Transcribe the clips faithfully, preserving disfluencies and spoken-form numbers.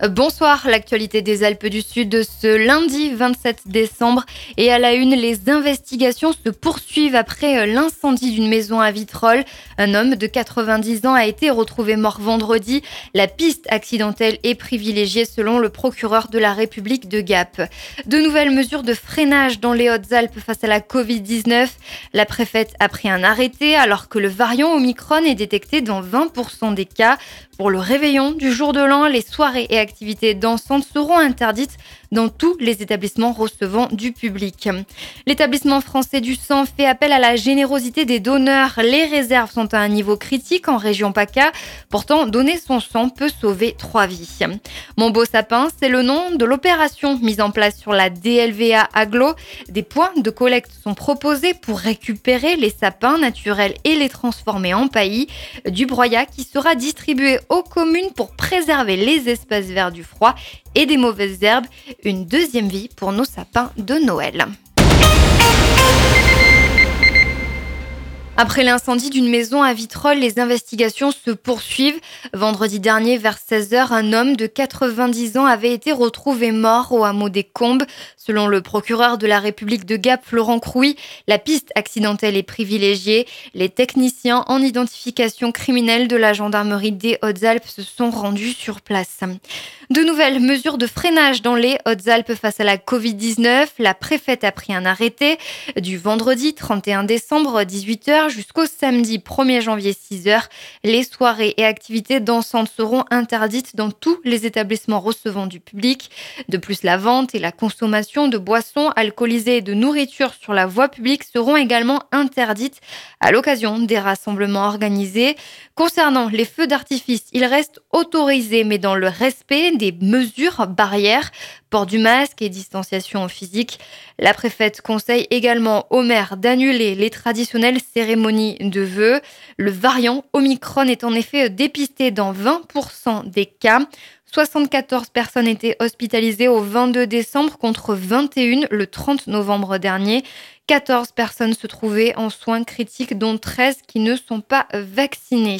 Bonsoir, l'actualité des Alpes du Sud ce lundi vingt-sept décembre. Et à la une, les investigations se poursuivent après l'incendie d'une maison à Vitrolles. Un homme de quatre-vingt-dix ans a été retrouvé mort vendredi. La piste accidentelle est privilégiée selon le procureur de la République de Gap. De nouvelles mesures de freinage dans les Hautes-Alpes face à la covid dix-neuf. La préfète a pris un arrêté alors que le variant Omicron est détecté dans vingt pour cent des cas. Pour le réveillon du jour de l'an, les soirées et activités dansantes seront interdites dans tous les établissements recevant du public. L'établissement français du sang fait appel à la générosité des donneurs. Les réserves sont à un niveau critique en région PACA. Pourtant, donner son sang peut sauver trois vies. Mon beau sapin, c'est le nom de l'opération mise en place sur la D L V A Agglo. Des points de collecte sont proposés pour récupérer les sapins naturels et les transformer en paillis. Du broyat qui sera distribué aux communes pour préserver les espaces verts du froid et des mauvaises herbes. Une deuxième vie pour nos sapins de Noël. Après l'incendie d'une maison à Vitrolles, les investigations se poursuivent. Vendredi dernier, vers seize heures, un homme de quatre-vingt-dix ans avait été retrouvé mort au hameau des Combes. Selon le procureur de la République de Gap, Florent Crouy, la piste accidentelle est privilégiée. Les techniciens en identification criminelle de la gendarmerie des Hautes-Alpes se sont rendus sur place. De nouvelles mesures de freinage dans les Hautes-Alpes face à la covid dix-neuf. La préfète a pris un arrêté du vendredi trente et un décembre dix-huit heures jusqu'au samedi premier janvier six heures. Les soirées et activités dansantes seront interdites dans tous les établissements recevant du public. De plus, la vente et la consommation de boissons alcoolisées et de nourriture sur la voie publique seront également interdites à l'occasion des rassemblements organisés. Concernant les feux d'artifice, ils restent autorisés mais dans le respect des mesures barrières, port du masque et distanciation physique. La préfète conseille également aux maires d'annuler les traditionnelles cérémonies de vœux. Le variant Omicron est en effet dépisté dans vingt pour cent des cas. soixante-quatorze personnes étaient hospitalisées au vingt-deux décembre contre vingt et un le trente novembre dernier. quatorze personnes se trouvaient en soins critiques, dont treize qui ne sont pas vaccinées.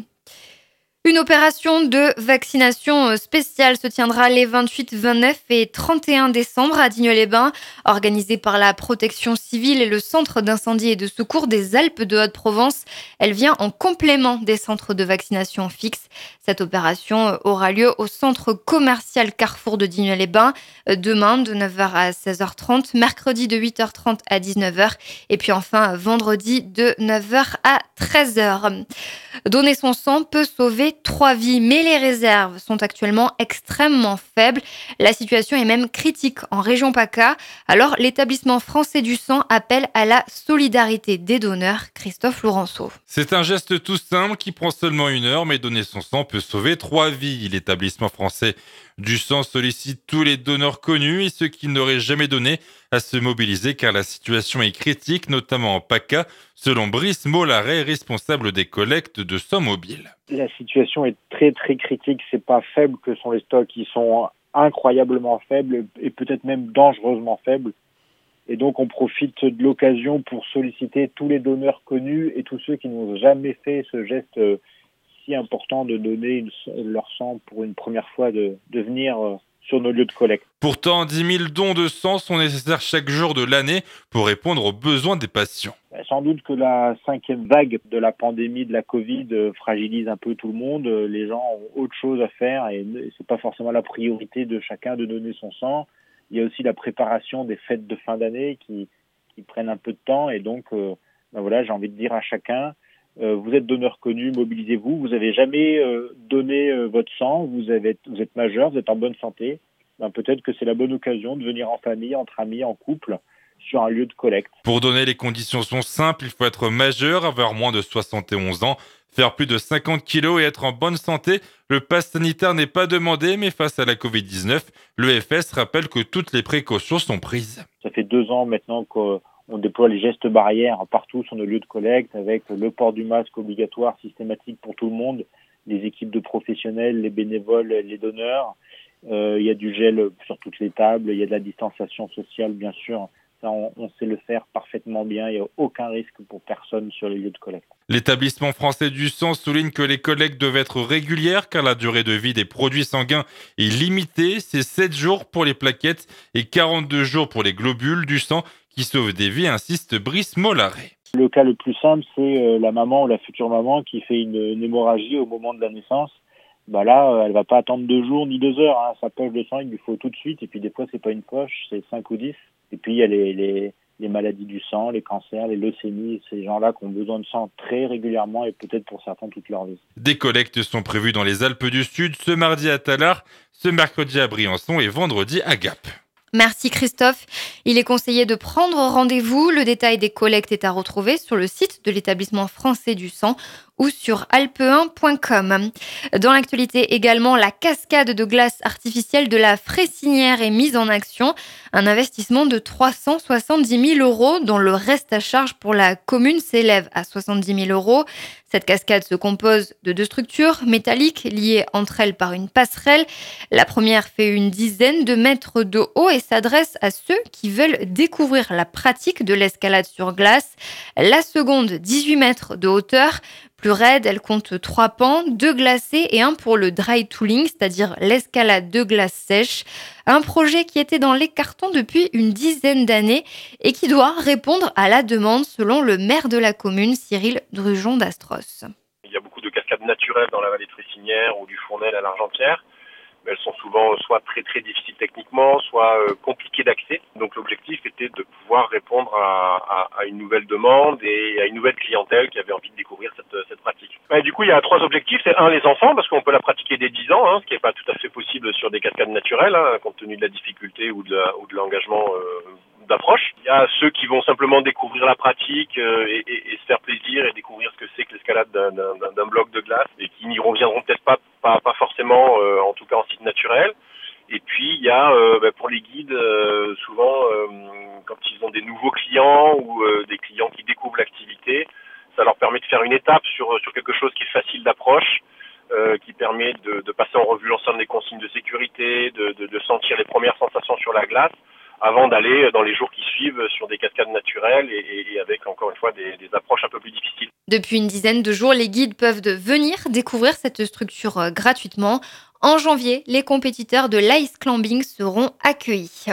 Une opération de vaccination spéciale se tiendra les vingt-huit, vingt-neuf et trente et un décembre à Digne-les-Bains, organisée par la Protection civile et le Centre d'incendie et de secours des Alpes de Haute-Provence. Elle vient en complément des centres de vaccination fixes. Cette opération aura lieu au centre commercial Carrefour de Digne-les-Bains demain de neuf heures à seize heures trente, mercredi de huit heures trente à dix-neuf heures et puis enfin vendredi de neuf heures à treize heures. Donner son sang peut sauver trois vies, mais les réserves sont actuellement extrêmement faibles. La situation est même critique en région PACA. Alors, l'établissement français du sang appelle à la solidarité des donneurs. Christophe Laurenceau. C'est un geste tout simple qui prend seulement une heure, mais donner son sang peut sauver trois vies. L'établissement français du sang sollicite tous les donneurs connus et ceux qui n'auraient jamais donné à se mobiliser car la situation est critique, notamment en PACA, selon Brice Mollaret, responsable des collectes de sang mobile. La situation est très très critique, c'est pas faible que sont les stocks, ils sont incroyablement faibles et peut-être même dangereusement faibles. Et donc on profite de l'occasion pour solliciter tous les donneurs connus et tous ceux qui n'ont jamais fait ce geste si important de donner une, leur sang pour une première fois, de, de venir sur nos lieux de collecte. Pourtant, dix mille dons de sang sont nécessaires chaque jour de l'année pour répondre aux besoins des patients. Sans doute que la cinquième vague de la pandémie de la Covid fragilise un peu tout le monde. Les gens ont autre chose à faire et c'est pas forcément la priorité de chacun de donner son sang. Il y a aussi la préparation des fêtes de fin d'année qui, qui prennent un peu de temps et donc euh, ben voilà, j'ai envie de dire à chacun, euh, vous êtes donneur connu, mobilisez-vous. Vous n'avez jamais euh, donné euh, votre sang, vous, avez, vous êtes majeur, vous êtes en bonne santé. Ben peut-être que c'est la bonne occasion de venir en famille, entre amis, en couple, sur un lieu de collecte. Pour donner, les conditions sont simples. Il faut être majeur, avoir moins de soixante et onze ans, faire plus de cinquante kilos et être en bonne santé. Le pass sanitaire n'est pas demandé, mais face à la covid dix-neuf, l'E F S rappelle que toutes les précautions sont prises. Ça fait deux ans maintenant qu'on déploie les gestes barrières partout sur nos lieux de collecte, avec le port du masque obligatoire systématique pour tout le monde, les équipes de professionnels, les bénévoles, les donneurs. Euh, il y a du gel sur toutes les tables, il y a de la distanciation sociale bien sûr Ça, on, on sait le faire parfaitement bien. Il n'y a aucun risque pour personne sur les lieux de collecte. L'établissement français du sang souligne que les collectes doivent être régulières car la durée de vie des produits sanguins est limitée. C'est sept jours pour les plaquettes et quarante-deux jours pour les globules du sang qui sauvent des vies, insiste Brice Mollaret. Le cas le plus simple, c'est la maman ou la future maman qui fait une, une hémorragie au moment de la naissance. Bah là, elle va pas attendre deux jours ni deux heures. Hein. Sa poche de sang, il lui faut tout de suite. Et puis des fois, c'est pas une poche, c'est cinq ou dix. Et puis il y a les, les, les maladies du sang, les cancers, les leucémies, ces gens-là qui ont besoin de sang très régulièrement et peut-être pour certains toute leur vie. Des collectes sont prévues dans les Alpes du Sud ce mardi à Tallard, ce mercredi à Briançon et vendredi à Gap. Merci Christophe. Il est conseillé de prendre rendez-vous. Le détail des collectes est à retrouver sur le site de l'établissement français du sang ou sur alpe un point com. Dans l'actualité également, la cascade de glace artificielle de la Fressinière est mise en action. Un investissement de trois cent soixante-dix mille euros dont le reste à charge pour la commune s'élève à soixante-dix mille euros. Cette cascade se compose de deux structures métalliques liées entre elles par une passerelle. La première fait une dizaine de mètres de haut et s'adresse à ceux qui veulent découvrir la pratique de l'escalade sur glace. La seconde, dix-huit mètres de hauteur. Plus raide, elle compte trois pans, deux glacés et un pour le dry tooling, c'est-à-dire l'escalade de glace sèche. Un projet qui était dans les cartons depuis une dizaine d'années et qui doit répondre à la demande selon le maire de la commune, Cyril Drujon d'Astros. Il y a beaucoup de cascades naturelles dans la vallée de Fressinière ou du Fournel à l'Argentière. Mais elles sont souvent soit très très difficiles techniquement, soit euh, compliquées d'accès. Donc l'objectif était de pouvoir répondre à, à, à une nouvelle demande et à une nouvelle clientèle qui avait envie de découvrir cette, cette pratique. Et du coup, il y a trois objectifs. C'est un, les enfants, parce qu'on peut la pratiquer dès dix ans, hein, ce qui n'est pas tout à fait possible sur des cascades naturelles, hein, compte tenu de la difficulté ou de, la, ou de l'engagement euh, d'approche. Il y a ceux qui vont simplement découvrir la pratique euh, et, et, et se faire plaisir et découvrir ce que c'est que l'escalade d'un, d'un, d'un bloc de glace et qui n'y reviendront peut-être pas, pas, pas forcément, euh, en tout cas en site naturel. Et puis il y a euh, bah, pour les guides, euh, souvent euh, quand ils ont des nouveaux clients ou euh, des clients qui découvrent l'activité, ça leur permet de faire une étape sur, sur quelque chose qui est facile d'approche, euh, qui permet de, de passer en revue l'ensemble des consignes de sécurité, de, de, de sentir les premières sensations sur la glace, avant d'aller dans les jours qui suivent sur des cascades naturelles et, et, et avec encore une fois des, des approches un peu plus difficiles. Depuis une dizaine de jours, les guides peuvent de venir découvrir cette structure euh, gratuitement. En janvier, les compétiteurs de l'ice climbing seront accueillis.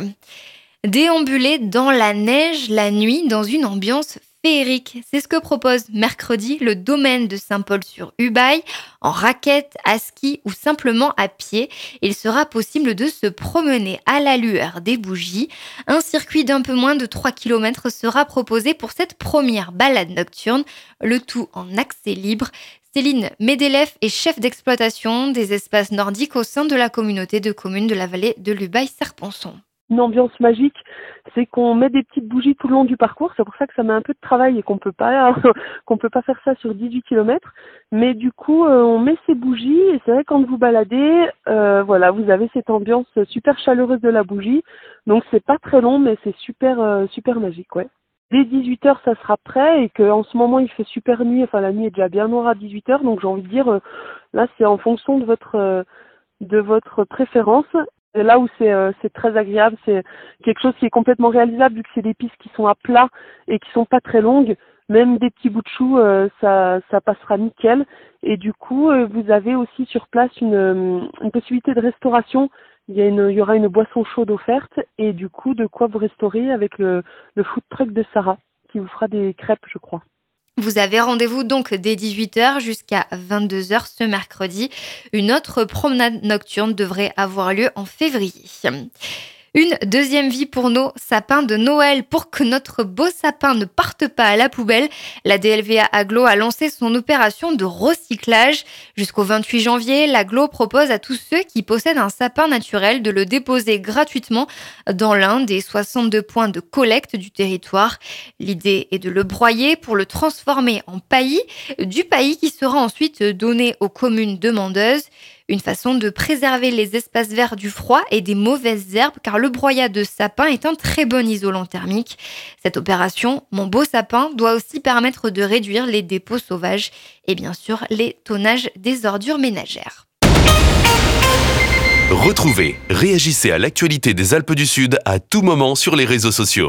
Déambuler dans la neige la nuit dans une ambiance féerique. C'est ce que propose mercredi le domaine de Saint-Paul-sur-Ubaye. En raquette, à ski ou simplement à pied, il sera possible de se promener à la lueur des bougies. Un circuit d'un peu moins de trois kilomètres sera proposé pour cette première balade nocturne, le tout en accès libre. Céline Médélef est chef d'exploitation des espaces nordiques au sein de la communauté de communes de la vallée de l'Ubaye-Serponçon. Une ambiance magique, c'est qu'on met des petites bougies tout le long du parcours. C'est pour ça que ça met un peu de travail et qu'on peut pas qu'on peut pas faire ça sur dix-huit kilomètres. Mais du coup, euh, on met ces bougies et c'est vrai quand vous baladez, euh, voilà, vous avez cette ambiance super chaleureuse de la bougie. Donc c'est pas très long, mais c'est super euh, super magique, ouais. Dès dix-huit heures, ça sera prêt et qu'en ce moment, il fait super nuit. Enfin, la nuit est déjà bien noire à dix-huit heures. Donc j'ai envie de dire, euh, là, c'est en fonction de votre euh, de votre préférence. Et là où c'est, euh, c'est très agréable, c'est quelque chose qui est complètement réalisable vu que c'est des pistes qui sont à plat et qui sont pas très longues. Même des petits bouts de chou, euh, ça, ça passera nickel. Et du coup, euh, vous avez aussi sur place une, une possibilité de restauration. Il y a une, il y aura une boisson chaude offerte et du coup, de quoi vous restaurer avec le, le food truck de Sarah qui vous fera des crêpes, je crois. Vous avez rendez-vous donc dès dix-huit heures jusqu'à vingt-deux heures ce mercredi. Une autre promenade nocturne devrait avoir lieu en février. Une deuxième vie pour nos sapins de Noël. Pour que notre beau sapin ne parte pas à la poubelle, la D L V A Agglo a lancé son opération de recyclage. Jusqu'au vingt-huit janvier, l'Agglo propose à tous ceux qui possèdent un sapin naturel de le déposer gratuitement dans l'un des soixante-deux points de collecte du territoire. L'idée est de le broyer pour le transformer en paillis, du paillis qui sera ensuite donné aux communes demandeuses. Une façon de préserver les espaces verts du froid et des mauvaises herbes car le broyat de sapin est un très bon isolant thermique. Cette opération, Mon beau sapin, doit aussi permettre de réduire les dépôts sauvages et bien sûr les tonnages des ordures ménagères. Retrouvez, réagissez à l'actualité des Alpes du Sud à tout moment sur les réseaux sociaux.